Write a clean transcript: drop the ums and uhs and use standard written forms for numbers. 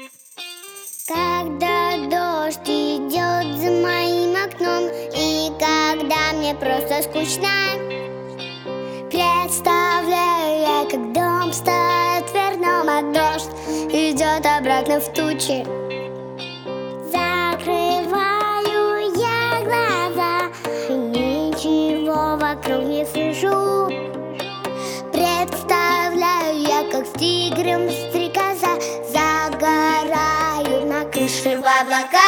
Когда дождь идет за моим окном, и когда мне просто скучно, представляю я, как дом стоит вверх дном, а дождь идет обратно в тучи. Закрываю я глаза и ничего вокруг не слышу. Представляю я, как с тигром стрекоза загораю на крыше в облака.